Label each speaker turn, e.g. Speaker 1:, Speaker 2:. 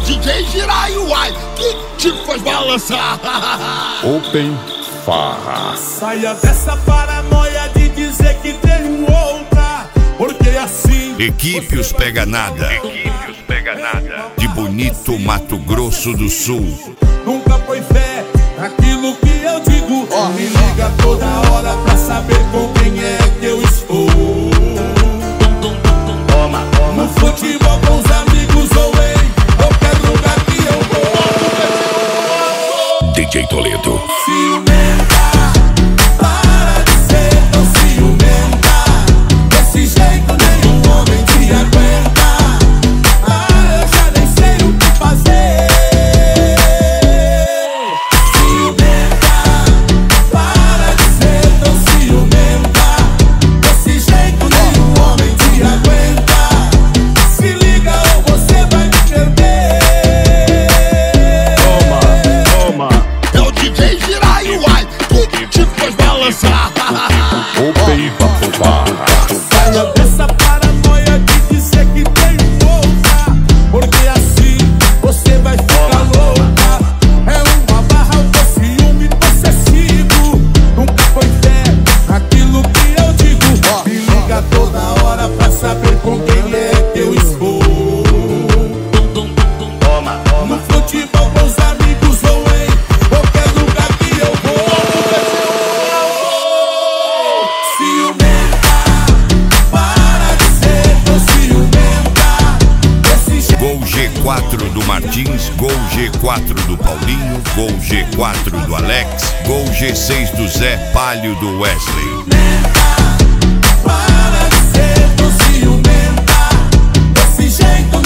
Speaker 1: DJ Jirai, uai, que te faz balançar.
Speaker 2: Open Farra.
Speaker 3: Saia dessa paranoia de dizer que tem outra, porque assim.
Speaker 4: Equipe Os Pega Nada. De Bonito, Mato Grosso do Sul.
Speaker 3: Nunca foi fé naquilo que eu digo. Me liga toda hora pra saber com quem é que eu estou. No futebol com os amigos ou em qualquer lugar que eu vou.
Speaker 2: DJ Toledo.
Speaker 3: Ciumenta, para de ser tão ciumenta. Desse jeito nenhum homem te aguenta. Eu já nem sei o que fazer. Ciumenta, para de ser tão ciumenta. Desse jeito nenhum homem te aguenta. Se liga ou você vai me perder.
Speaker 2: Toma.
Speaker 1: É o DJ Jirai, uai, que te faz balançar.
Speaker 2: Open Farra.
Speaker 3: Saia dessa paranoia de dizer que tem outra, porque assim você vai ficar louca. É uma barra de ciúme possessivo. Nunca foi fé naquilo que eu digo. Me liga toda hora pra saber com quem é que eu estou. No futebol com os amigos ou em qualquer lugar que eu vou. Ciumenta, para de ser tão ciumenta. Desse jeito.
Speaker 4: Gol G4 do Martins, Gol G4 do Paulinho, Gol G4 do Alex, Gol G6 do Zé, Palio do Wesley.
Speaker 3: Para de ser tão ciumenta. Desse jeito